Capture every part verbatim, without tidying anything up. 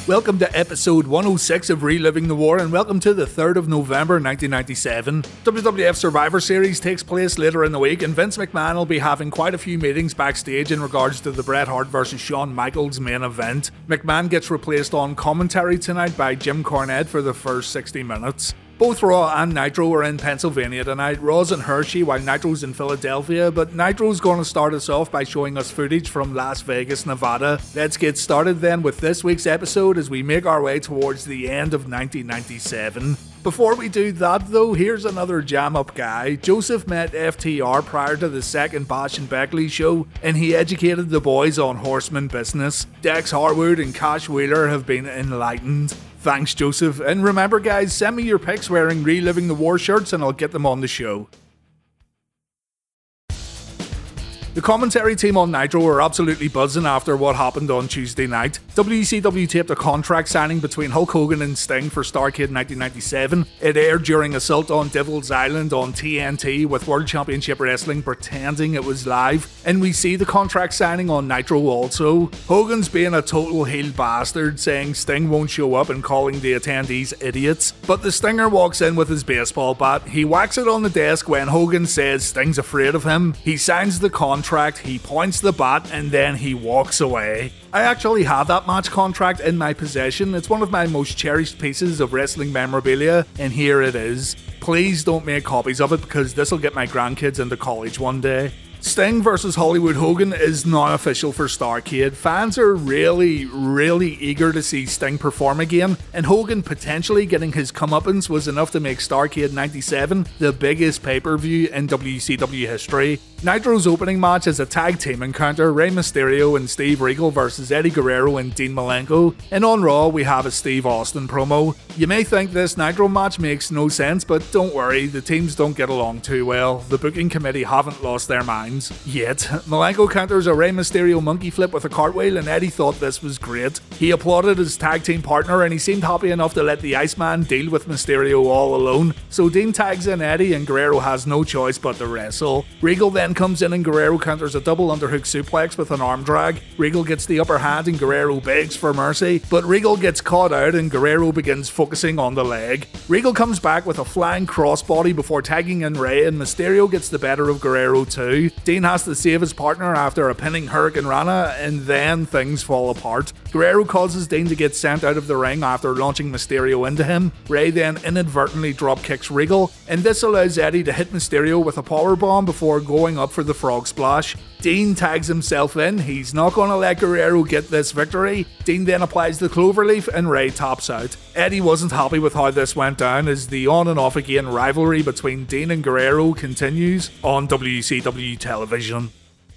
Welcome to episode one oh six of Reliving the War, and welcome to the third of November nineteen ninety-seven. W W F Survivor Series takes place later in the week, and Vince McMahon will be having quite a few meetings backstage in regards to the Bret Hart versus Shawn Michaels main event. McMahon gets replaced on commentary tonight by Jim Cornette for the first sixty minutes. Both Raw and Nitro are in Pennsylvania tonight. Raw's in Hershey while Nitro's in Philadelphia, but Nitro's going to start us off by showing us footage from Las Vegas, Nevada. Let's get started then with this week's episode as we make our way towards the end of nineteen ninety-seven. Before we do that though, here's another jam-up guy. Joseph met F T R prior to the second Bash and Beckley show, and he educated the boys on horseman business. Dex Harwood and Cash Wheeler have been enlightened. Thanks, Joseph. And remember, guys, send me your pics wearing Reliving the War shirts and I'll get them on the show. The commentary team on Nitro are absolutely buzzing after what happened on Tuesday night. W C W taped a contract signing between Hulk Hogan and Sting for Starrcade nineteen ninety-seven. It aired during Assault on Devil's Island on T N T, with World Championship Wrestling pretending it was live. And we see the contract signing on Nitro also. Hogan's being a total heel bastard, saying Sting won't show up and calling the attendees idiots. But the Stinger walks in with his baseball bat. He whacks it on the desk when Hogan says Sting's afraid of him. He signs the contract. He points the bat and then he walks away. I actually have that match contract in my possession. It's one of my most cherished pieces of wrestling memorabilia, and here it is. Please don't make copies of it because this will get my grandkids into college one day. Sting versus Hollywood Hogan is now official for Starrcade. Fans are really, really eager to see Sting perform again, and Hogan potentially getting his comeuppance was enough to make Starrcade ninety-seven the biggest pay-per-view in W C W history. Nitro's opening match is a tag team encounter, Rey Mysterio and Steve Regal versus Eddie Guerrero and Dean Malenko, and on Raw we have a Steve Austin promo. You may think this Nitro match makes no sense, but don't worry, the teams don't get along too well. The booking committee haven't lost their minds yet. Malenko counters a Rey Mysterio monkey flip with a cartwheel, and Eddie thought this was great. He applauded his tag team partner and he seemed happy enough to let the Iceman deal with Mysterio all alone. So Dean tags in Eddie and Guerrero has no choice but to wrestle. Regal then comes in and Guerrero counters a double underhook suplex with an arm drag. Regal gets the upper hand and Guerrero begs for mercy, but Regal gets caught out and Guerrero begins focusing on the leg. Regal comes back with a flying crossbody before tagging in Rey, and Mysterio gets the better of Guerrero too. Dean has to save his partner after a pinning Hurricane Rana, and then things fall apart. Guerrero causes Dean to get sent out of the ring after launching Mysterio into him. Rey then inadvertently drop kicks Regal, and this allows Eddie to hit Mysterio with a powerbomb before going up for the frog splash. Dean tags himself in. He's not going to let Guerrero get this victory. Dean then applies the cloverleaf and Rey taps out. Eddie wasn't happy with how this went down as the on and off again rivalry between Dean and Guerrero continues on W C W television.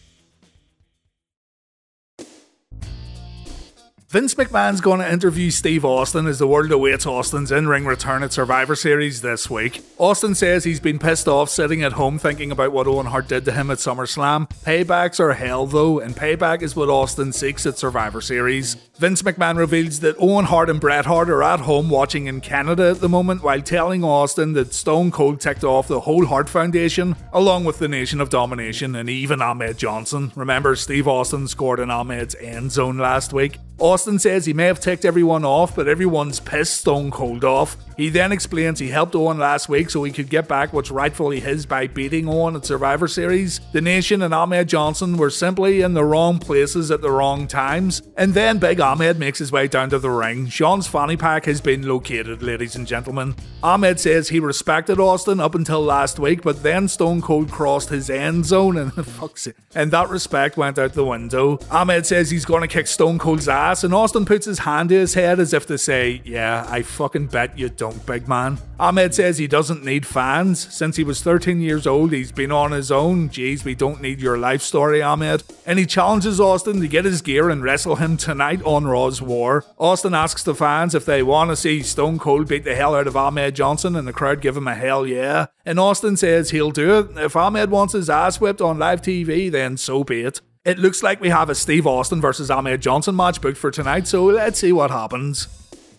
Vince McMahon's going to interview Steve Austin as the world awaits Austin's in-ring return at Survivor Series this week. Austin says he's been pissed off sitting at home thinking about what Owen Hart did to him at SummerSlam. Paybacks are hell though, and payback is what Austin seeks at Survivor Series. Vince McMahon reveals that Owen Hart and Bret Hart are at home watching in Canada at the moment, while telling Austin that Stone Cold ticked off the whole Hart Foundation, along with the Nation of Domination and even Ahmed Johnson. Remember, Steve Austin scored in Ahmed's end zone last week. Austin says he may have ticked everyone off, but everyone's pissed Stone Cold off. He then explains he helped Owen last week so he could get back what's rightfully his by beating Owen at Survivor Series. The Nation and Ahmed Johnson were simply in the wrong places at the wrong times. And then Big Ahmed makes his way down to the ring. Sean's fanny pack has been located, ladies and gentlemen. Ahmed says he respected Austin up until last week, but then Stone Cold crossed his end zone and fuck's it. And that respect went out the window. Ahmed says he's gonna kick Stone Cold's ass, and Austin puts his hand to his head as if to say, yeah, I fucking bet you don't, big man. Ahmed says he doesn't need fans. Since he was thirteen years old, he's been on his own. Jeez, we don't need your life story, Ahmed. And he challenges Austin to get his gear and wrestle him tonight on Raw's War. Austin asks the fans if they want to see Stone Cold beat the hell out of Ahmed Johnson, and the crowd give him a hell yeah. And Austin says he'll do it. If Ahmed wants his ass whipped on live T V, then so be it. It looks like we have a Steve Austin versus Ahmed Johnson match booked for tonight, so let's see what happens.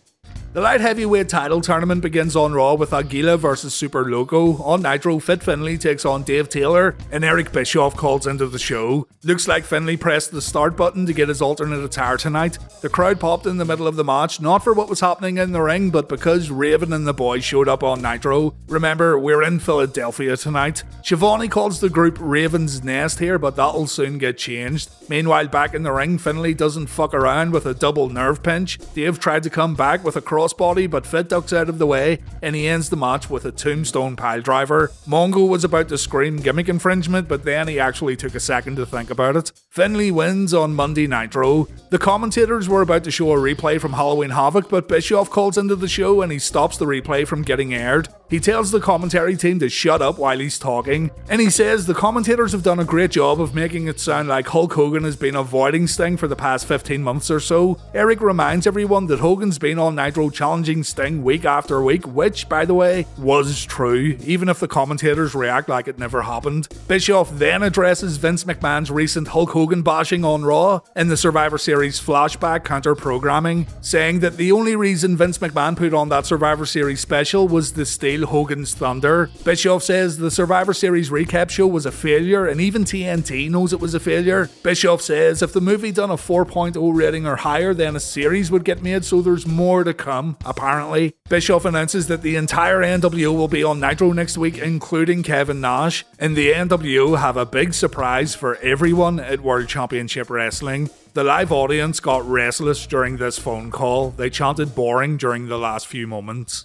The light heavyweight title tournament begins on Raw with Aguila versus Super Loco. On Nitro, Fit Finlay takes on Dave Taylor, and Eric Bischoff calls into the show. Looks like Finlay pressed the start button to get his alternate attire tonight. The crowd popped in the middle of the match, not for what was happening in the ring, but because Raven and the boys showed up on Nitro. Remember, we're in Philadelphia tonight. Schiavone calls the group Raven's Nest here, but that'll soon get changed. Meanwhile, back in the ring, Finlay doesn't fuck around with a double nerve pinch. Dave tried to come back with a crossbody, but Fit ducks out of the way, and he ends the match with a tombstone piledriver. Mongo was about to scream gimmick infringement, but then he actually took a second to think about it. Finlay wins on Monday Nitro. The commentators were about to show a replay from Halloween Havoc, but Bischoff calls into the show and he stops the replay from getting aired. He tells the commentary team to shut up while he's talking, and he says the commentators have done a great job of making it sound like Hulk Hogan has been avoiding Sting for the past fifteen months or so. Eric reminds everyone that Hogan's been on Nitro challenging Sting week after week, which, by the way, was true, even if the commentators react like it never happened. Bischoff then addresses Vince McMahon's recent Hulk Hogan bashing on Raw in the Survivor Series flashback counter-programming, saying that the only reason Vince McMahon put on that Survivor Series special was to steal Hogan's thunder. Bischoff says the Survivor Series recap show was a failure, and even T N T knows it was a failure. Bischoff says if the movie done a four point oh rating or higher, then a series would get made, so there's more to come, apparently. Bischoff announces that the entire N W O will be on Nitro next week, including Kevin Nash, and the N W O have a big surprise for everyone at World Championship Wrestling. The live audience got restless during this phone call. They chanted boring during the last few moments.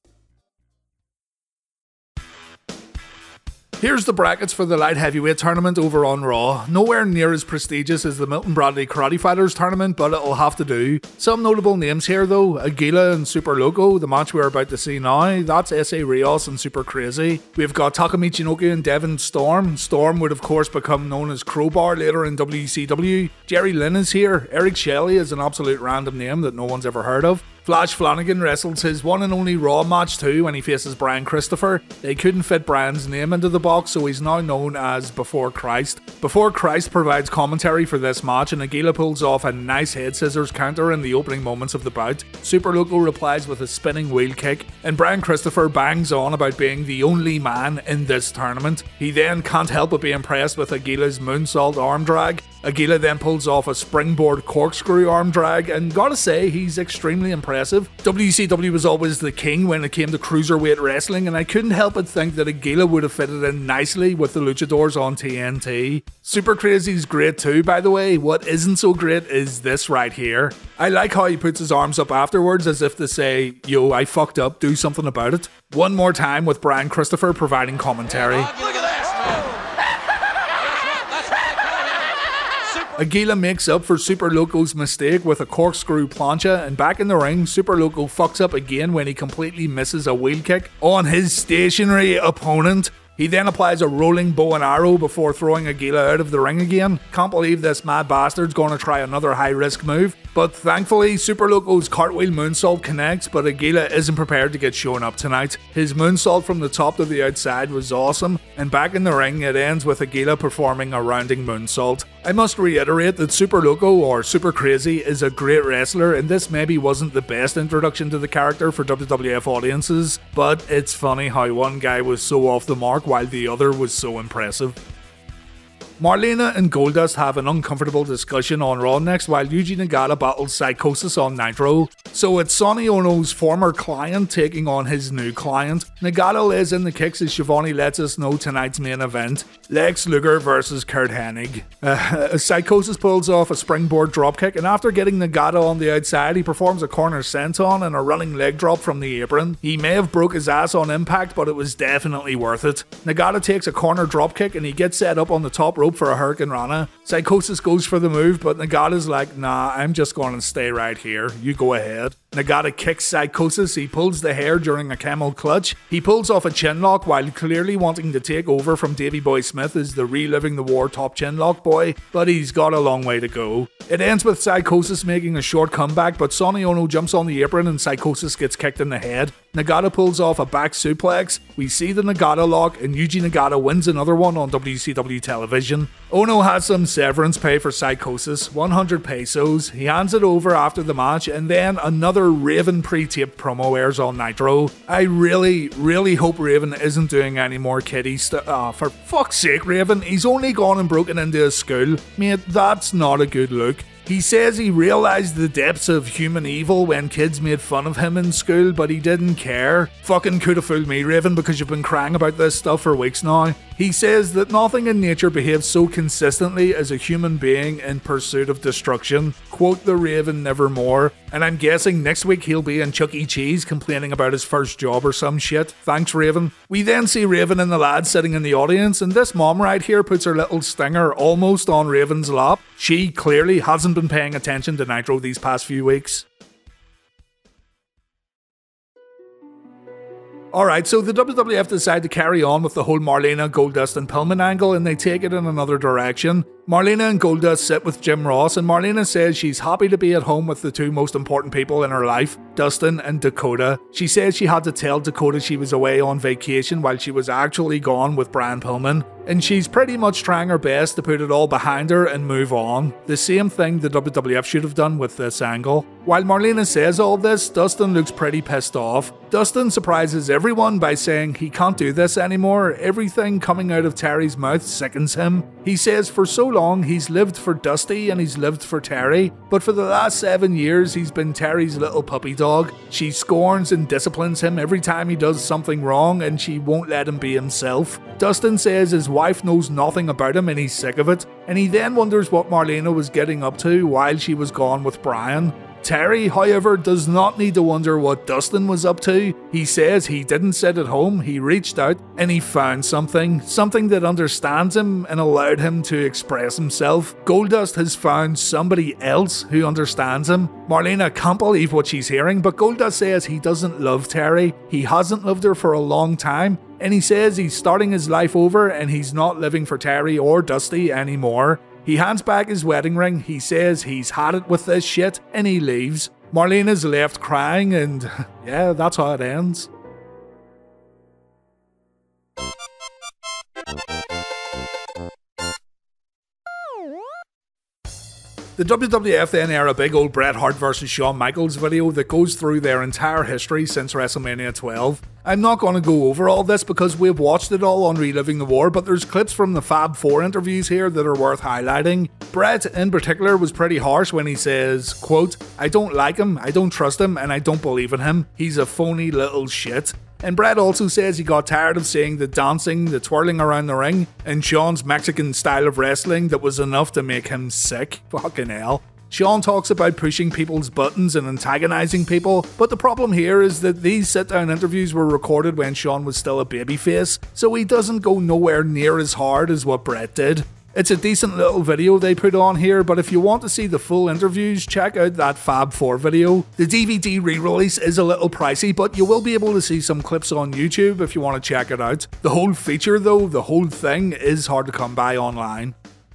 Here's the brackets for the light heavyweight tournament over on Raw. Nowhere near as prestigious as the Milton Bradley Karate Fighters tournament, but it'll have to do. Some notable names here though: Aguila and Super Loco, the match we're about to see now. That's S A Rios and Super Crazy. We've got Takamichi Inoki and Devon Storm. Storm would of course become known as Crowbar later in W C W. Jerry Lynn is here. Eric Shelley is an absolute random name that no one's ever heard of. Flash Flanagan wrestles his one and only Raw match too when he faces Brian Christopher. They couldn't fit Brian's name into the box, so he's now known as Before Christ. Before Christ provides commentary for this match, and Aguila pulls off a nice head scissors counter in the opening moments of the bout. Super Loco replies with a spinning wheel kick, and Brian Christopher bangs on about being the only man in this tournament. He then can't help but be impressed with Aguila's moonsault arm drag. Aguila then pulls off a springboard corkscrew arm drag, and gotta say, he's extremely impressive. W C W was always the king when it came to cruiserweight wrestling, and I couldn't help but think that Aguila would have fitted in nicely with the Luchadors on T N T. Super Crazy's great too, by the way. What isn't so great is this right here. I like how he puts his arms up afterwards as if to say, yo, I fucked up, do something about it. One more time with Brian Christopher providing commentary. Look at this! Aguila makes up for Super Loco's mistake with a corkscrew plancha, and back in the ring, Super Loco fucks up again when he completely misses a wheel kick on his stationary opponent. He then applies a rolling bow and arrow before throwing Aguila out of the ring again. Can't believe this mad bastard's gonna try another high risk move. But thankfully, Super Loco's cartwheel moonsault connects, but Aguila isn't prepared to get shown up tonight. His moonsault from the top to the outside was awesome, and back in the ring, it ends with Aguila performing a rounding moonsault. I must reiterate that Super Loco, or Super Crazy, is a great wrestler, and this maybe wasn't the best introduction to the character for W W F audiences, but it's funny how one guy was so off the mark while the other was so impressive. Marlena and Goldust have an uncomfortable discussion on Raw next while Yuji Nagata battles Psychosis on Nitro. So it's Sonny Ono's former client taking on his new client. Nagata lays in the kicks as Schiavone lets us know tonight's main event: Lex Luger versus Kurt Hennig. Uh, Psychosis pulls off a springboard dropkick, and after getting Nagata on the outside, he performs a corner senton and a running leg drop from the apron. He may have broke his ass on impact, but it was definitely worth it. Nagata takes a corner dropkick and he gets set up on the top rope for a Hurricane Rana. Psychosis goes for the move, but Nagata's like, nah, I'm just going to stay right here. You go ahead. Nagata kicks Psychosis. He pulls the hair during a camel clutch. He pulls off a chinlock while clearly wanting to take over from Davey Boy Smith as the reliving the war top chinlock boy, but he's got a long way to go. It ends with Psychosis making a short comeback, but Sonny Ono jumps on the apron and Psychosis gets kicked in the head. Nagata pulls off a back suplex. We see the Nagata lock, and Yuji Nagata wins another one on W C W television. Ono has some severance pay for Psychosis, one hundred pesos. He hands it over after the match, and then another another Raven pre-taped promo airs on Nitro. I really, really hope Raven isn't doing any more kiddie stuff. Oh, for fuck's sake, Raven, he's only gone and broken into a school. Mate, that's not a good look. He says he realised the depths of human evil when kids made fun of him in school, but he didn't care. Fucking could have fooled me, Raven, because you've been crying about this stuff for weeks now. He says that nothing in nature behaves so consistently as a human being in pursuit of destruction. Quote the Raven nevermore. And I'm guessing next week he'll be in Chuck E. Cheese complaining about his first job or some shit. Thanks, Raven. We then see Raven and the lad sitting in the audience, and this mom right here puts her little stinger almost on Raven's lap. She clearly hasn't been paying attention to Nitro these past few weeks. Alright, so the W W F decide to carry on with the whole Marlena, Goldust and Pillman angle, and they take it in another direction. Marlena and Goldust sit with Jim Ross, and Marlena says she's happy to be at home with the two most important people in her life, Dustin and Dakota. She says she had to tell Dakota she was away on vacation while she was actually gone with Brian Pillman, and she's pretty much trying her best to put it all behind her and move on. The same thing the W W F should have done with this angle. While Marlena says all this, Dustin looks pretty pissed off. Dustin surprises everyone by saying he can't do this anymore. Everything coming out of Terry's mouth sickens him. He says for so long he's lived for Dusty and he's lived for Terry, but for the last seven years he's been Terry's little puppy dog. She scorns and disciplines him every time he does something wrong, and she won't let him be himself. Dustin says his wife knows nothing about him and he's sick of it, and he then wonders what Marlena was getting up to while she was gone with Brian. Terry, however, does not need to wonder what Dustin was up to. He says he didn't sit at home, he reached out and he found something, something that understands him and allowed him to express himself. Goldust has found somebody else who understands him. Marlena can't believe what she's hearing, but Goldust says he doesn't love Terry. He hasn't loved her for a long time, and he says he's starting his life over and he's not living for Terry or Dusty anymore. He hands back his wedding ring, he says he's had it with this shit, and he leaves. Marlena's left crying, and yeah, that's how it ends. The W W F then air a big old Bret Hart versus Shawn Michaels video that goes through their entire history since WrestleMania twelve. I'm not going to go over all this because we've watched it all on Reliving the War, but there's clips from the Fab Four interviews here that are worth highlighting. Bret in particular was pretty harsh when he says, quote, "I don't like him, I don't trust him, and I don't believe in him. He's a phony little shit." And Bret also says he got tired of seeing the dancing, the twirling around the ring, and Shawn's Mexican style of wrestling that was enough to make him sick. Fucking hell. Shawn talks about pushing people's buttons and antagonizing people, but the problem here is that these sit-down interviews were recorded when Shawn was still a babyface, so he doesn't go nowhere near as hard as what Bret did. It's a decent little video they put on here, but if you want to see the full interviews, check out that Fab Four video. The D V D re-release is a little pricey, but you will be able to see some clips on YouTube if you want to check it out. The whole feature though, the whole thing, is hard to come by online.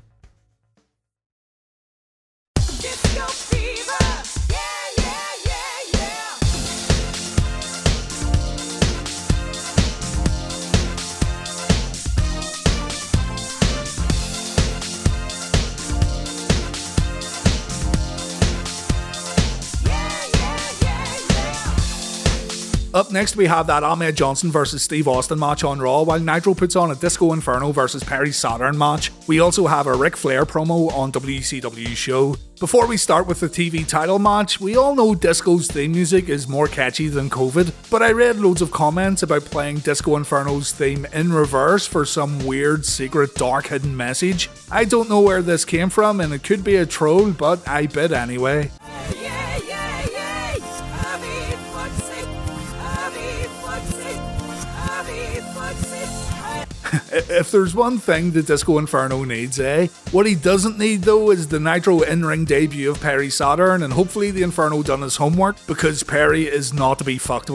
Up next we have that Ahmed Johnson versus Steve Austin match on Raw, while Nitro puts on a Disco Inferno versus Perry Saturn match. We also have a Ric Flair promo on W C W's show. Before we start with the T V title match, we all know Disco's theme music is more catchy than COVID, but I read loads of comments about playing Disco Inferno's theme in reverse for some weird, secret, dark hidden message. I don't know where this came from, and it could be a troll, but I bid anyway. If there's one thing the Disco Inferno needs, eh? What he doesn't need though is the Nitro in-ring debut of Perry Saturn, and hopefully the Inferno done his homework, because Perry is not to be fucked with.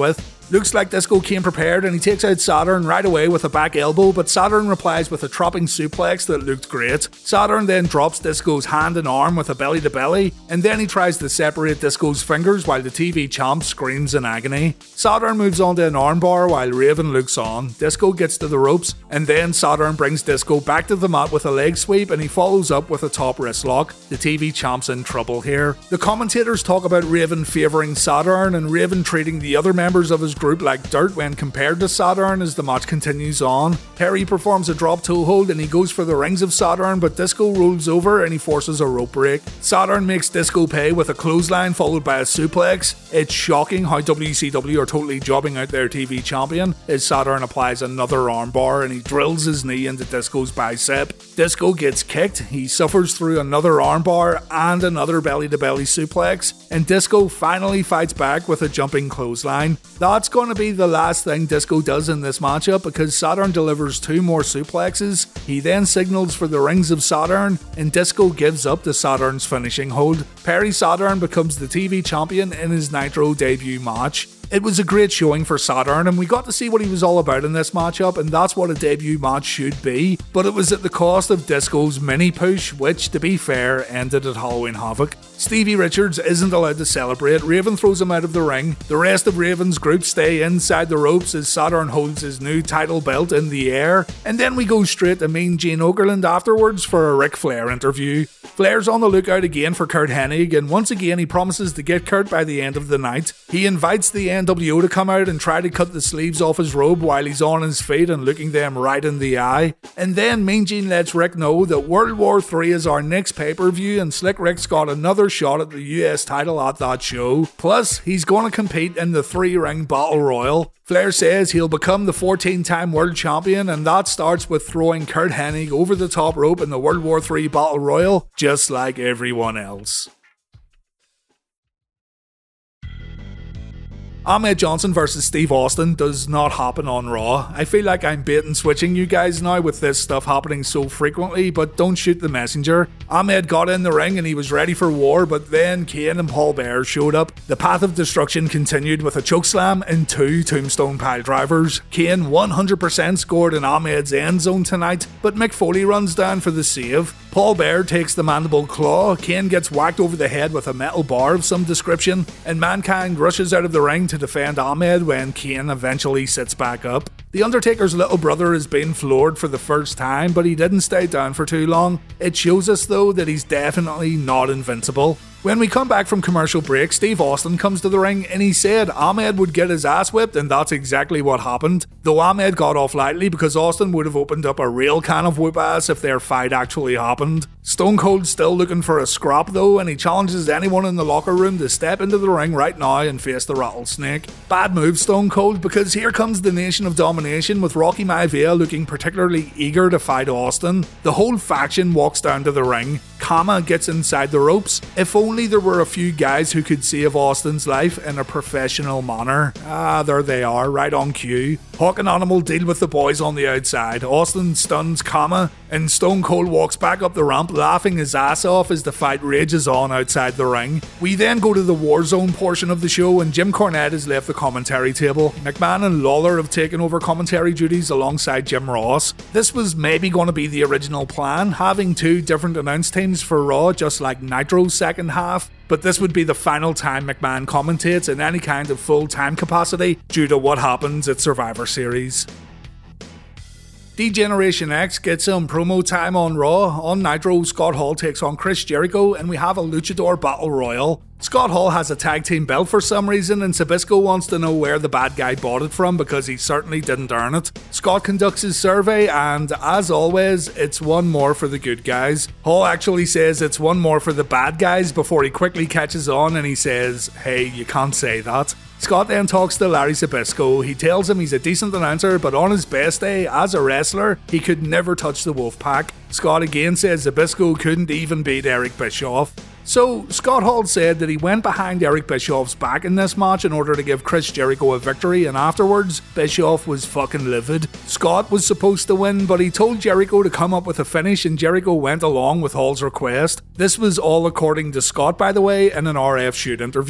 Looks like Disco came prepared and he takes out Saturn right away with a back elbow, but Saturn replies with a dropping suplex that looked great. Saturn then drops Disco's hand and arm with a belly to belly, and then he tries to separate Disco's fingers while the T V champ screams in agony. Saturn moves on to an armbar while Raven looks on. Disco gets to the ropes, and then Saturn brings Disco back to the mat with a leg sweep and he follows up with a top wrist lock. The T V champ's in trouble here. The commentators talk about Raven favouring Saturn and Raven treating the other members of his group like dirt when compared to Saturn as the match continues on. Perry performs a drop toe hold and he goes for the rings of Saturn, but Disco rolls over and he forces a rope break. Saturn makes Disco pay with a clothesline followed by a suplex. It's shocking how W C W are totally jobbing out their T V champion as Saturn applies another armbar and he drills his knee into Disco's bicep. Disco gets kicked, he suffers through another armbar and another belly to belly suplex, and Disco finally fights back with a jumping clothesline. That's going to be the last thing Disco does in this matchup because Saturn delivers two more suplexes. He then signals for the rings of Saturn and Disco gives up to Saturn's finishing hold. Perry Saturn becomes the T V champion in his Nitro debut match. It was a great showing for Saturn and we got to see what he was all about in this matchup, and that's what a debut match should be, but it was at the cost of Disco's mini push, which, to be fair, ended at Halloween Havoc. Stevie Richards isn't allowed to celebrate. Raven throws him out of the ring. The rest of Raven's group stay inside the ropes as Saturn holds his new title belt in the air, and then we go straight to Mean Gene Okerlund afterwards for a Ric Flair interview. Flair's on the lookout again for Curt Hennig, and once again he promises to get Curt by the end of the night. He invites the N W O to come out and try to cut the sleeves off his robe while he's on his feet and looking them right in the eye. And then Mean Gene lets Rick know that World War three is our next pay-per-view and Slick Rick's got another shot at the U S title at that show. Plus, he's going to compete in the three-ring Battle Royal. Flair says he'll become the fourteen-time world champion, and that starts with throwing Curt Hennig over the top rope in the World War three Battle Royal, just like everyone else. Ahmed Johnson versus Steve Austin does not happen on Raw. I feel like I'm bait and switching you guys now with this stuff happening so frequently, but don't shoot the messenger. Ahmed got in the ring and he was ready for war, but then Kane and Paul Bearer showed up. The path of destruction continued with a chokeslam and two tombstone pile drivers. Kane one hundred percent scored in Ahmed's end zone tonight, but Mick Foley runs down for the save. Paul Bearer takes the mandible claw, Kane gets whacked over the head with a metal bar of some description, and Mankind rushes out of the ring to defend Ahmed when Kane eventually sits back up. The Undertaker's little brother has been floored for the first time, but he didn't stay down for too long. It shows us though that he's definitely not invincible. When we come back from commercial break, Steve Austin comes to the ring and he said Ahmed would get his ass whipped, and that's exactly what happened. Though Ahmed got off lightly because Austin would have opened up a real can of whoop ass if their fight actually happened. Stone Cold's still looking for a scrap though, and he challenges anyone in the locker room to step into the ring right now and face the Rattlesnake. Bad move, Stone Cold, because here comes the Nation of Domination with Rocky Maivia looking particularly eager to fight Austin. The whole faction walks down to the ring. Kama gets inside the ropes. If only there were a few guys who could save Austin's life in a professional manner. Ah, there they are, right on cue. Hawk and Animal deal with the boys on the outside. Austin stuns Kama, and Stone Cold walks back up the ramp laughing his ass off as the fight rages on outside the ring. We then go to the Warzone portion of the show, and Jim Cornette has left the commentary table. McMahon and Lawler have taken over commentary duties alongside Jim Ross. This was maybe going to be the original plan, having two different announce teams for Raw, just like Nitro's second half, but this would be the final time McMahon commentates in any kind of full-time capacity due to what happens at Survivor Series. D-Generation X gets some promo time on Raw. On Nitro, Scott Hall takes on Chris Jericho, and we have a Luchador Battle Royal. Scott Hall has a tag team belt for some reason, and Sabisco wants to know where the bad guy bought it from because he certainly didn't earn it. Scott conducts his survey, and as always, it's one more for the good guys. Hall actually says it's one more for the bad guys before he quickly catches on and he says, "Hey, you can't say that." Scott then talks to Larry Zbyszko. He tells him he's a decent announcer, but on his best day, as a wrestler, he could never touch the Wolfpack. Scott again says Zbyszko couldn't even beat Eric Bischoff. So, Scott Hall said that he went behind Eric Bischoff's back in this match in order to give Chris Jericho a victory, and afterwards, Bischoff was fucking livid. Scott was supposed to win, but he told Jericho to come up with a finish, and Jericho went along with Hall's request. This was all according to Scott, by the way, in an R F Shoot interview.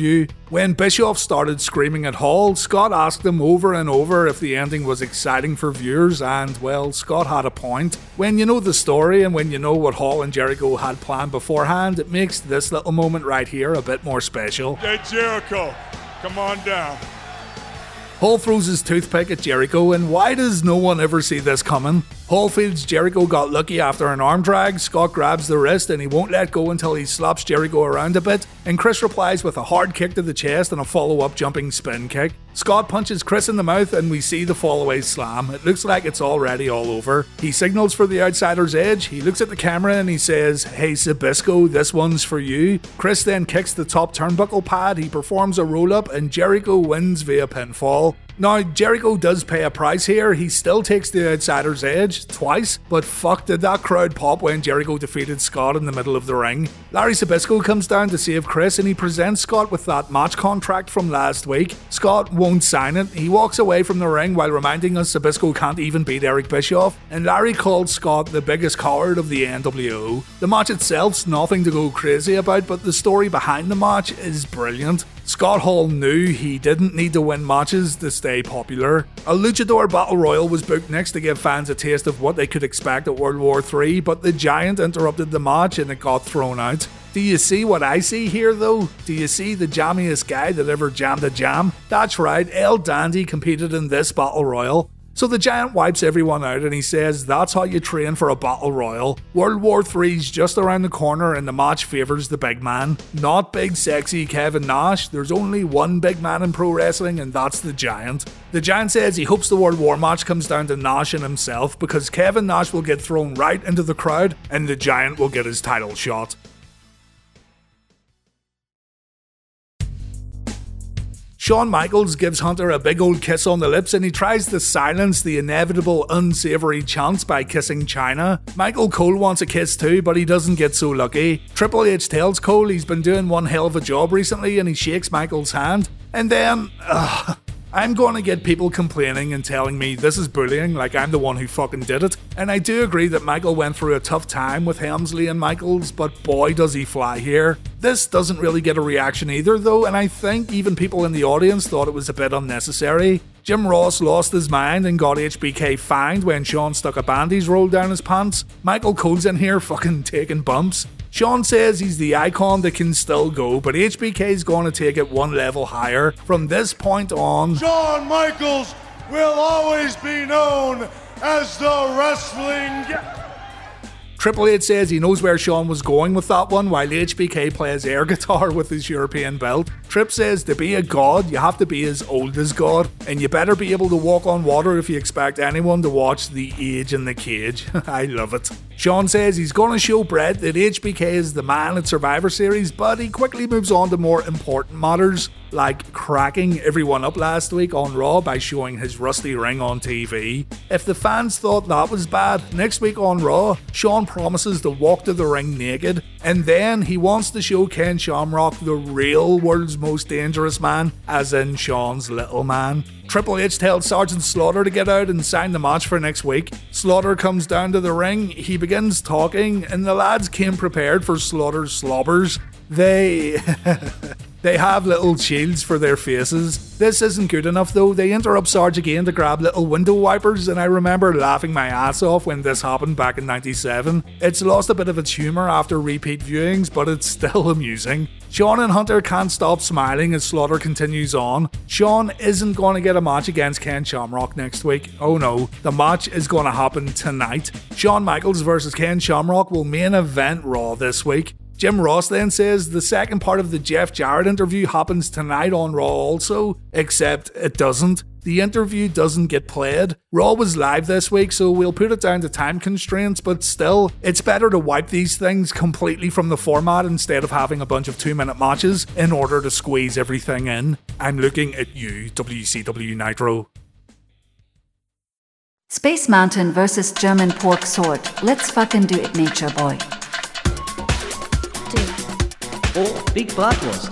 When Bischoff started screaming at Hall, Scott asked him over and over if the ending was exciting for viewers, and, well, Scott had a point. When you know the story and when you know what Hall and Jericho had planned beforehand, it makes this little moment right here a bit more special. Hey Jericho, come on down. Hall throws his toothpick at Jericho, and why does no one ever see this coming? Hall feels Jericho got lucky after an arm drag, Scott grabs the wrist and he won't let go until he slaps Jericho around a bit, and Chris replies with a hard kick to the chest and a follow-up jumping spin kick. Scott punches Chris in the mouth and we see the fall-away slam. It looks like it's already all over. He signals for the outsider's edge, he looks at the camera and he says, "Hey Zbyszko, this one's for you." Chris then kicks the top turnbuckle pad, he performs a roll-up and Jericho wins via pinfall. Now, Jericho does pay a price here, he still takes the outsider's edge, twice, but fuck did that crowd pop when Jericho defeated Scott in the middle of the ring. Larry Zbyszko comes down to save Chris and he presents Scott with that match contract from last week. Scott won't sign it, he walks away from the ring while reminding us Zbyszko can't even beat Eric Bischoff, and Larry called Scott the biggest coward of the N W O. The match itself's nothing to go crazy about, but the story behind the match is brilliant. Scott Hall knew he didn't need to win matches to stay popular. A Luchador Battle Royal was booked next to give fans a taste of what they could expect at World War Three, but the Giant interrupted the match and it got thrown out. Do you see what I see here though? Do you see the jammiest guy that ever jammed a jam? That's right, El Dandy competed in this Battle Royal. So the Giant wipes everyone out and he says that's how you train for a Battle Royal. World War Three's just around the corner and the match favours the big man. Not big sexy Kevin Nash, there's only one big man in pro wrestling and that's the Giant. The Giant says he hopes the World War match comes down to Nash and himself because Kevin Nash will get thrown right into the crowd and the Giant will get his title shot. Shawn Michaels gives Hunter a big old kiss on the lips and he tries to silence the inevitable unsavory chants by kissing Chyna. Michael Cole wants a kiss too, but he doesn't get so lucky. Triple H tells Cole he's been doing one hell of a job recently and he shakes Michaels' hand. And then, ugh, I'm going to get people complaining and telling me this is bullying like I'm the one who fucking did it. And I do agree that Michael went through a tough time with Helmsley and Michaels, but boy does he fly here. This doesn't really get a reaction either though, and I think even people in the audience thought it was a bit unnecessary. Jim Ross lost his mind and got H B K fined when Shawn stuck a bandage rolled down his pants. Michael Cole's in here fucking taking bumps. Shawn says he's the icon that can still go, but H B K's going to take it one level higher. From this point on, Shawn Michaels will always be known as the wrestling... Triple H says he knows where Shawn was going with that one while H B K plays air guitar with his European belt. Trip says to be a god, you have to be as old as God, and you better be able to walk on water if you expect anyone to watch The Age in the Cage. I love it. Shawn says he's going to show Brett that H B K is the man at Survivor Series, but he quickly moves on to more important matters, like cracking everyone up last week on Raw by showing his rusty ring on T V. If the fans thought that was bad, next week on Raw, Shawn promises to walk to the ring naked, and then he wants to show Ken Shamrock the real world's most dangerous man, as in Shawn's little man. Triple H tells Sergeant Slaughter to get out and sign the match for next week. Slaughter comes down to the ring, he begins talking, and the lads came prepared for Slaughter's slobbers. They... They have little shields for their faces. This isn't good enough though, they interrupt Sarge again to grab little window wipers, and I remember laughing my ass off when this happened back in ninety-seven. It's lost a bit of its humour after repeat viewings, but it's still amusing. Shawn and Hunter can't stop smiling as Slaughter continues on. Shawn isn't going to get a match against Ken Shamrock next week. Oh no, the match is going to happen tonight. Shawn Michaels versus Ken Shamrock will main event Raw this week. Jim Ross then says the second part of the Jeff Jarrett interview happens tonight on Raw also, except it doesn't. The interview doesn't get played. Raw was live this week, so we'll put it down to time constraints, but still, it's better to wipe these things completely from the format instead of having a bunch of two minute matches in order to squeeze everything in. I'm looking at you, W C W Nitro. Space Mountain versus German Pork Sword. Let's fucking do it, Nature Boy. Oh, big Bratwurst.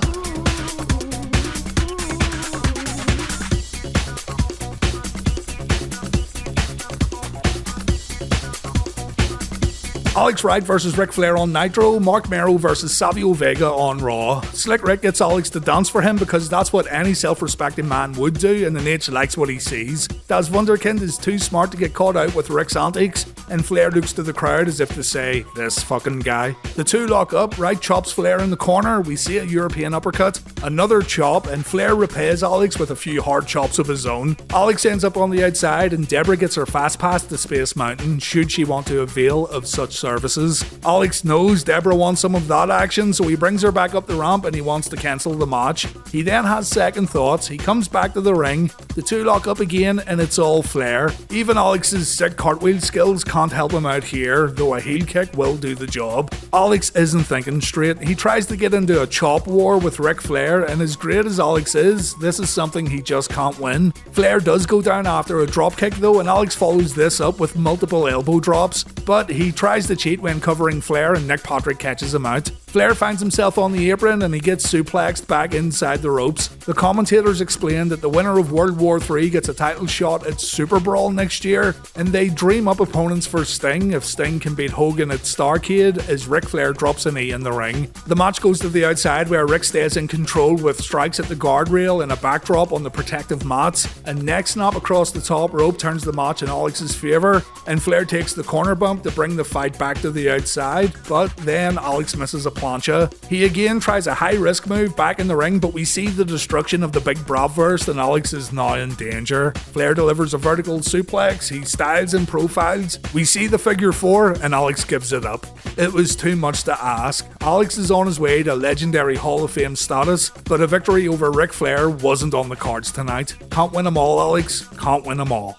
Alex Wright versus Ric Flair on Nitro, Marc Mero versus Savio Vega on Raw. Slick Rick gets Alex to dance for him because that's what any self-respecting man would do, and the Nate likes what he sees. Das Wunderkind is too smart to get caught out with Rick's antics, and Flair looks to the crowd as if to say, this fucking guy. The two lock up, Wright chops Flair in the corner, we see a European uppercut, another chop, and Flair repays Alex with a few hard chops of his own. Alex ends up on the outside, and Deborah gets her fast pass to Space Mountain should she want to avail of such services. Alex knows Deborah wants some of that action, so he brings her back up the ramp and he wants to cancel the match. He then has second thoughts, he comes back to the ring, the two lock up again, and it's all Flair. Even Alex's sick cartwheel skills can't help him out here, though a heel kick will do the job. Alex isn't thinking straight. He tries to get into a chop war with Ric Flair, and as great as Alex is, this is something he just can't win. Flair does go down after a dropkick though, and Alex follows this up with multiple elbow drops, but he tries to cheat when covering Flair and Nick Patrick catches him out. Flair finds himself on the apron and he gets suplexed back inside the ropes. The commentators explain that the winner of World War Three gets a title shot at Super Brawl next year, and they dream up opponents for Sting if Sting can beat Hogan at Starrcade as Ric Flair drops a knee in the ring. The match goes to the outside where Rick stays in control with strikes at the guardrail and a backdrop on the protective mats. A neck snap across the top rope turns the match in Alex's favour, and Flair takes the corner bump to bring the fight back to the outside, but then Alex misses a plancha. He again tries a high risk move back in the ring, but we see the destruction of the big Bravverse and Alex is now in danger. Flair delivers a vertical suplex, he styles and profiles, we see the figure four, and Alex gives it up. It was too much to ask. Alex is on his way to legendary Hall of Fame status, but a victory over Ric Flair wasn't on the cards tonight. Can't win them all, Alex. Can't win them all.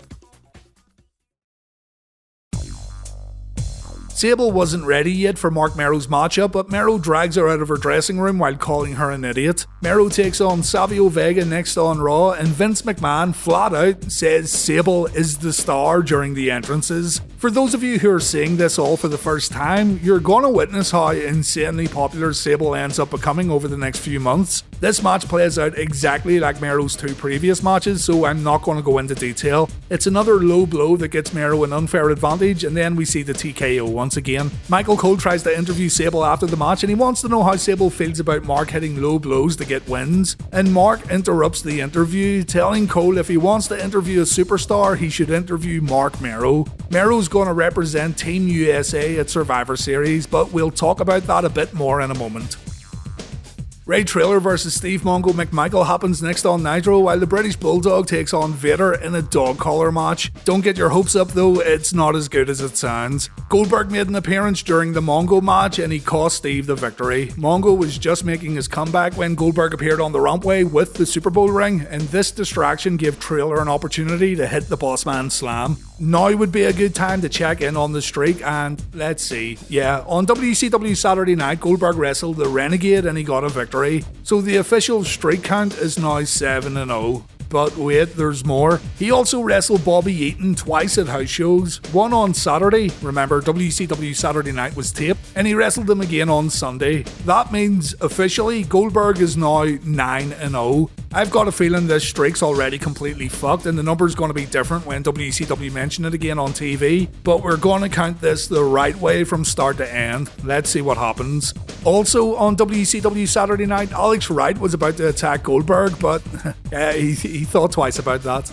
Sable wasn't ready yet for Marc Mero's matchup, but Mero drags her out of her dressing room while calling her an idiot. Mero takes on Savio Vega next on Raw, and Vince McMahon flat out says Sable is the star during the entrances. For those of you who are seeing this all for the first time, you're gonna witness how insanely popular Sable ends up becoming over the next few months. This match plays out exactly like Mero's two previous matches, so I'm not going to go into detail. It's another low blow that gets Mero an unfair advantage, and then we see the T K O once again. Michael Cole tries to interview Sable after the match, and he wants to know how Sable feels about Mark hitting low blows to get wins. And Mark interrupts the interview, telling Cole if he wants to interview a superstar, he should interview Marc Mero. Mero's going to represent Team U S A at Survivor Series, but we'll talk about that a bit more in a moment. Ray Traylor versus Steve Mongo McMichael happens next on Nitro, while the British Bulldog takes on Vader in a dog collar match. Don't get your hopes up though, it's not as good as it sounds. Goldberg made an appearance during the Mongo match and he cost Steve the victory. Mongo was just making his comeback when Goldberg appeared on the rampway with the Super Bowl ring, and this distraction gave Traylor an opportunity to hit the Bossman Slam. Now would be a good time to check in on the streak, and let's see. Yeah, on W C W Saturday Night, Goldberg wrestled the Renegade and he got a victory. So the official streak count is now seven and oh. But wait, there's more. He also wrestled Bobby Eaton twice at house shows. One on Saturday, remember W C W Saturday Night was taped, and he wrestled him again on Sunday. That means officially Goldberg is now nine and oh. I've got a feeling this streak's already completely fucked and the number's going to be different when W C W mention it again on T V, but we're going to count this the right way from start to end. Let's see what happens. Also on W C W Saturday Night, Alex Wright was about to attack Goldberg, but yeah, he, he thought twice about that.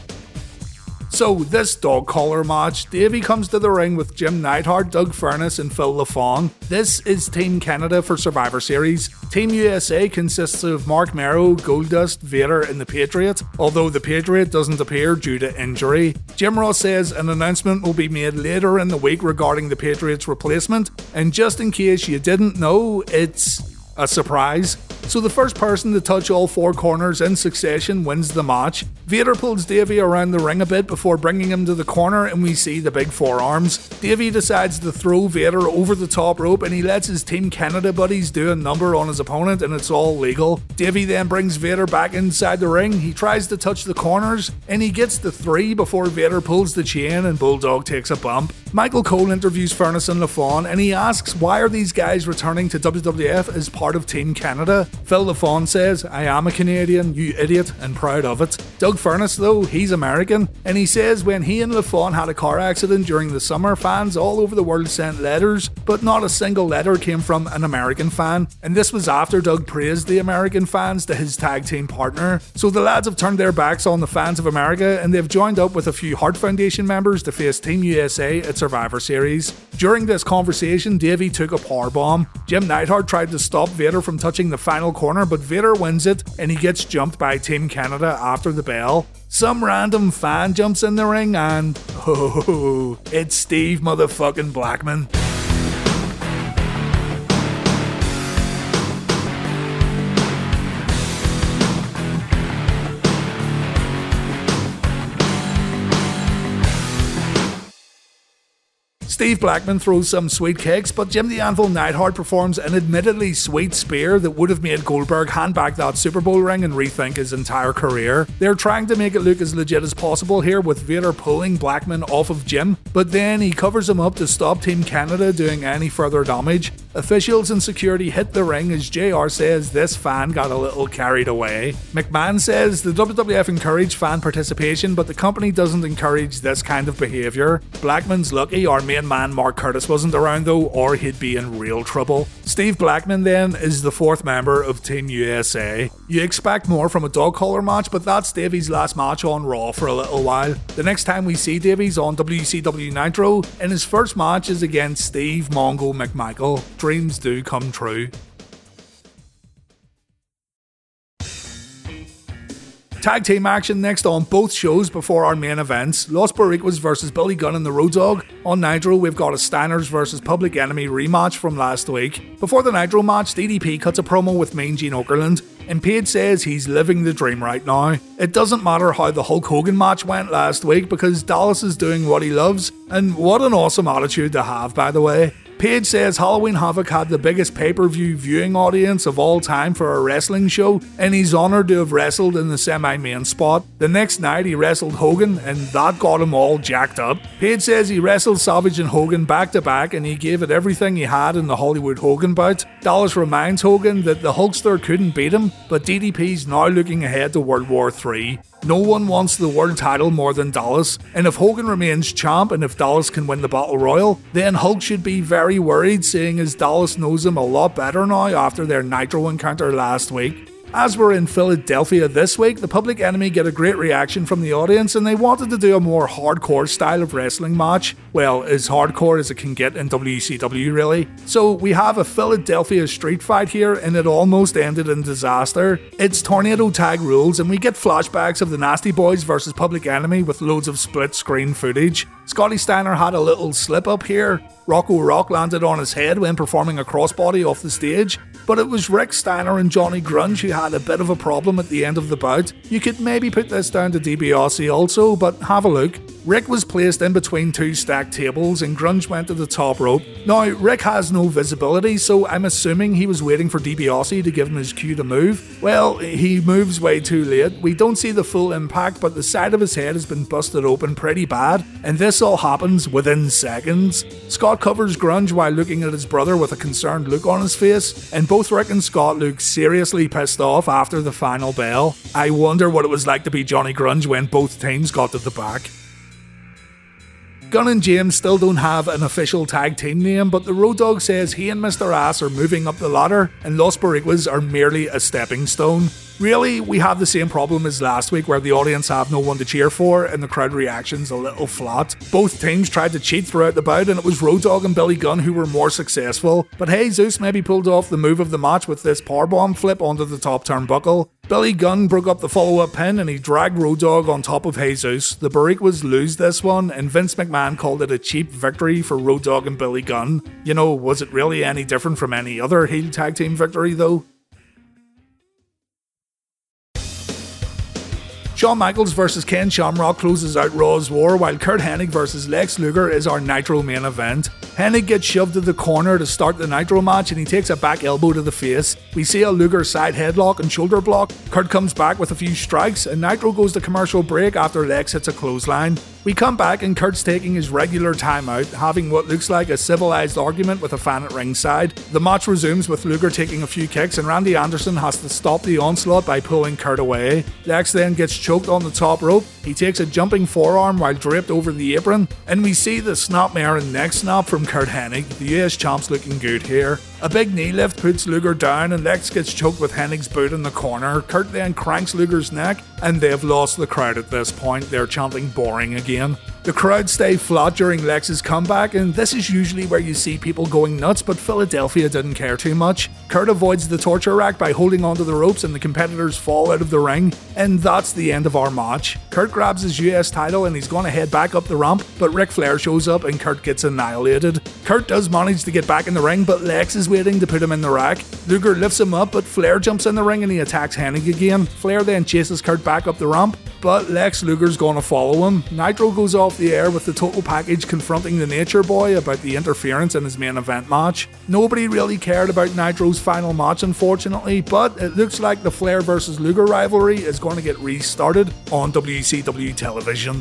So this dog collar match, Davey comes to the ring with Jim Neidhart, Doug Furnas and Phil LaFawn. This is Team Canada for Survivor Series. Team U S A consists of Marc Mero, Goldust, Vader and the Patriot, although the Patriot doesn't appear due to injury. Jim Ross says an announcement will be made later in the week regarding the Patriot's replacement, and just in case you didn't know, it's a surprise. So the first person to touch all four corners in succession wins the match. Vader pulls Davey around the ring a bit before bringing him to the corner, and we see the big forearms. Davey decides to throw Vader over the top rope, and he lets his Team Canada buddies do a number on his opponent, and it's all legal. Davey then brings Vader back inside the ring. He tries to touch the corners, and he gets the three before Vader pulls the chain and Bulldog takes a bump. Michael Cole interviews Furnas and LaFawn, and he asks why are these guys returning to W W F as part of Team Canada. Phil LaFawn says, I am a Canadian, you idiot, and proud of it. Doug Furnace, though, he's American, and he says when he and LaFawn had a car accident during the summer, fans all over the world sent letters, but not a single letter came from an American fan, and this was after Doug praised the American fans to his tag team partner. So the lads have turned their backs on the fans of America, and they've joined up with a few Hart Foundation members to face Team U S A at Survivor Series. During this conversation, Davey took a powerbomb. Jim Neidhart tried to stop Vader from touching the final corner, but Vader wins it, and he gets jumped by Team Canada after the bell. Some random fan jumps in the ring and oh, it's Steve motherfucking Blackman. Steve Blackman throws some sweet kicks, but Jim the Anvil Neidhart performs an admittedly sweet spear that would have made Goldberg hand back that Super Bowl ring and rethink his entire career. They're trying to make it look as legit as possible here, with Vader pulling Blackman off of Jim, but then he covers him up to stop Team Canada doing any further damage. Officials and security hit the ring as J R says this fan got a little carried away. McMahon says the W W F encouraged fan participation, but the company doesn't encourage this kind of behaviour. Blackman's lucky our main man Mark Curtis wasn't around though, or he'd be in real trouble. Steve Blackman then is the fourth member of Team U S A. You expect more from a dog collar match, but that's Davey's last match on Raw for a little while. The next time we see Davies on W C W Nitro, and his first match is against Steve Mongo McMichael. Dreams do come true. Tag team action next on both shows before our main events. Los Boricuas versus Billy Gunn and the Road Dogg. On Nitro, we've got a Steiners versus Public Enemy rematch from last week. Before the Nitro match, D D P cuts a promo with Mean Gene Okerlund, and Page says he's living the dream right now. It doesn't matter how the Hulk Hogan match went last week because Dallas is doing what he loves, and what an awesome attitude to have, by the way. Page says Halloween Havoc had the biggest pay-per-view viewing audience of all time for a wrestling show, and he's honoured to have wrestled in the semi-main spot. The next night he wrestled Hogan, and that got him all jacked up. Page says he wrestled Savage and Hogan back-to-back, and he gave it everything he had in the Hollywood Hogan bout. Dallas reminds Hogan that the Hulkster couldn't beat him, but D D P's now looking ahead to World War Three. No one wants the world title more than Dallas, and if Hogan remains champ and if Dallas can win the Battle Royal, then Hulk should be very worried, seeing as Dallas knows him a lot better now after their Nitro encounter last week. As we're in Philadelphia this week, the Public Enemy get a great reaction from the audience, and they wanted to do a more hardcore style of wrestling match. Well, as hardcore as it can get in W C W really. So we have a Philadelphia street fight here, and it almost ended in disaster. It's tornado tag rules, and we get flashbacks of the Nasty Boys versus Public Enemy with loads of split screen footage. Scotty Steiner had a little slip up here. Rocco Rock landed on his head when performing a crossbody off the stage, but it was Rick Steiner and Johnny Grunge who had a bit of a problem at the end of the bout. You could maybe put this down to DiBiase also, but have a look. Rick was placed in between two stacked tables and Grunge went to the top rope. Now, Rick has no visibility, so I'm assuming he was waiting for DiBiase to give him his cue to move. Well, he moves way too late. We don't see the full impact, but the side of his head has been busted open pretty bad, and this all happens within seconds. Scott covers Grunge while looking at his brother with a concerned look on his face, and both Rick and Scott look seriously pissed off after the final bell. I wonder what it was like to be Johnny Grunge when both teams got to the back. Gunn and James still don't have an official tag team name, but the Road Dogg says he and Mister Ass are moving up the ladder, and Los Boricuas are merely a stepping stone. Really, we have the same problem as last week where the audience have no one to cheer for and the crowd reaction's a little flat. Both teams tried to cheat throughout the bout and it was Road Dogg and Billy Gunn who were more successful, but Jesus maybe pulled off the move of the match with this powerbomb flip onto the top turnbuckle. Billy Gunn broke up the follow-up pin and he dragged Road Dogg on top of Jesus. The Boricuas lose this one and Vince McMahon called it a cheap victory for Road Dogg and Billy Gunn. You know, was it really any different from any other heel tag team victory though? Shawn Michaels versus Ken Shamrock closes out Raw's War, while Kurt Hennig versus Lex Luger is our Nitro main event. Hennig gets shoved to the corner to start the Nitro match and he takes a back elbow to the face. We see a Luger side headlock and shoulder block. Kurt comes back with a few strikes and Nitro goes to commercial break after Lex hits a clothesline. We come back and Kurt's taking his regular time out, having what looks like a civilized argument with a fan at ringside. The match resumes with Luger taking a few kicks and Randy Anderson has to stop the onslaught by pulling Kurt away. Lex then gets choked on the top rope. He takes a jumping forearm while draped over the apron, and we see the snapmare and neck snap from Curt Hennig. The U S champ's looking good here. A big knee lift puts Luger down and Lex gets choked with Hennig's boot in the corner. Kurt then cranks Luger's neck and they've lost the crowd at this point. They're chanting boring again. The crowd stay flat during Lex's comeback, and this is usually where you see people going nuts, but Philadelphia didn't care too much. Kurt avoids the torture rack by holding onto the ropes and the competitors fall out of the ring, and that's the end of our match. Kurt grabs his U S title and he's gonna head back up the ramp, but Ric Flair shows up and Kurt gets annihilated. Kurt does manage to get back in the ring, but Lex is waiting to put him in the rack. Luger lifts him up, but Flair jumps in the ring and he attacks Hennig again. Flair then chases Kurt back up the ramp, but Lex Luger's gonna follow him. Nitro goes off the air with the total package confronting the Nature Boy about the interference in his main event match. Nobody really cared about Nitro's final match, unfortunately, but it looks like the Flair versus Luger rivalry is going to get restarted on W C W television.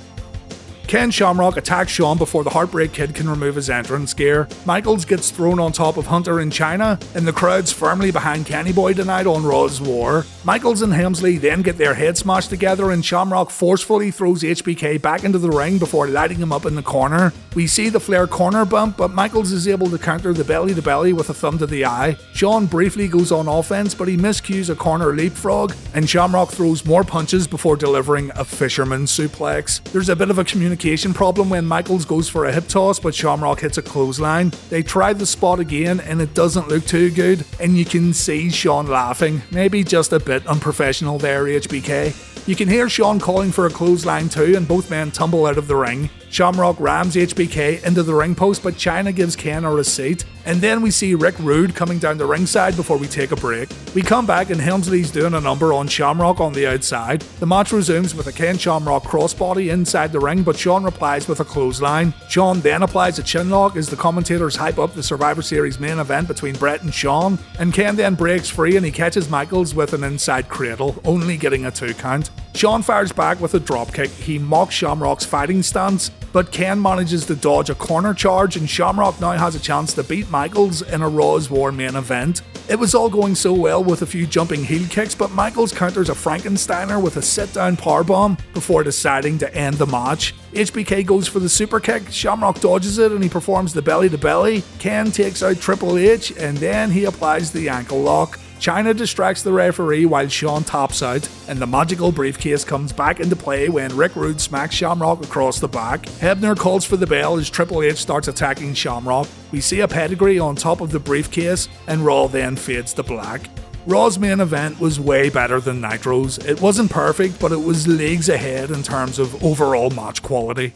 Ken Shamrock attacks Shawn before the Heartbreak Kid can remove his entrance gear. Michaels gets thrown on top of Hunter in China, and the crowd's firmly behind Kenny Boy tonight on Raw's War. Michaels and Helmsley then get their heads smashed together, and Shamrock forcefully throws H B K back into the ring before lighting him up in the corner. We see the Flair corner bump, but Michaels is able to counter the belly to belly with a thumb to the eye. Shawn briefly goes on offense, but he miscues a corner leapfrog, and Shamrock throws more punches before delivering a fisherman suplex. There's a bit of a communication problem when Michaels goes for a hip toss, but Shamrock hits a clothesline. They try the spot again and it doesn't look too good, and you can see Shawn laughing. Maybe just a bit unprofessional there, H B K. You can hear Shawn calling for a clothesline too, and both men tumble out of the ring. Shamrock rams H B K into the ring post, but Chyna gives Ken a receipt. And then we see Rick Rude coming down the ringside before we take a break. We come back and Helmsley's doing a number on Shamrock on the outside. The match resumes with a Ken Shamrock crossbody inside the ring, but Shawn replies with a clothesline. Shawn then applies a chinlock as the commentators hype up the Survivor Series main event between Bret and Shawn. And Ken then breaks free and he catches Michaels with an inside cradle, only getting a two count. Shawn fires back with a dropkick. He mocks Shamrock's fighting stance, but Ken manages to dodge a corner charge, and Shamrock now has a chance to beat Michaels in a Raw's War main event. It was all going so well with a few jumping heel kicks, but Michaels counters a Frankensteiner with a sit-down powerbomb before deciding to end the match. H B K goes for the super kick, Shamrock dodges it and he performs the belly to belly. Ken takes out Triple H and then he applies the ankle lock. Chyna distracts the referee while Shawn taps out, and the magical briefcase comes back into play when Rick Rude smacks Shamrock across the back. Hebner calls for the bell as Triple H starts attacking Shamrock. We see a pedigree on top of the briefcase, and Raw then fades to black. Raw's main event was way better than Nitro's. It wasn't perfect, but it was leagues ahead in terms of overall match quality.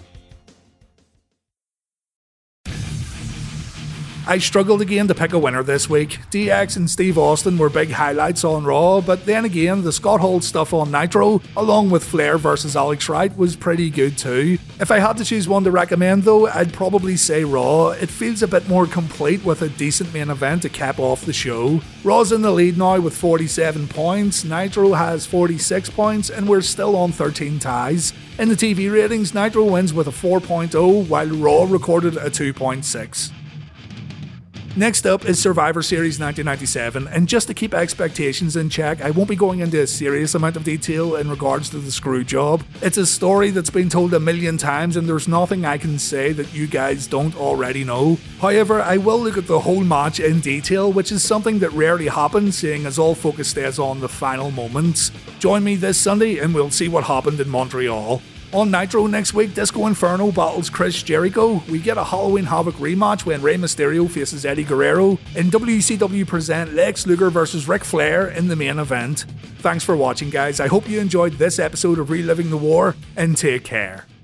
I struggled again to pick a winner this week. D X and Steve Austin were big highlights on Raw, but then again, the Scott Hall stuff on Nitro, along with Flair versus Alex Wright, was pretty good too. If I had to choose one to recommend though, I'd probably say Raw. It feels a bit more complete with a decent main event to cap off the show. Raw's in the lead now with forty-seven points, Nitro has forty-six points, and we're still on thirteen ties. In the T V ratings, Nitro wins with a four point oh, while Raw recorded a two point six. Next up is Survivor Series nineteen ninety-seven, and just to keep expectations in check, I won't be going into a serious amount of detail in regards to the screw job. It's a story that's been told a million times and there's nothing I can say that you guys don't already know. However, I will look at the whole match in detail, which is something that rarely happens, seeing as all focus stays on the final moments. Join me this Sunday and we'll see what happened in Montreal. On Nitro next week, Disco Inferno battles Chris Jericho. We get a Halloween Havoc rematch when Rey Mysterio faces Eddie Guerrero. And W C W present Lex Luger versus Ric Flair in the main event. Thanks for watching, guys. I hope you enjoyed this episode of Reliving the War, and take care.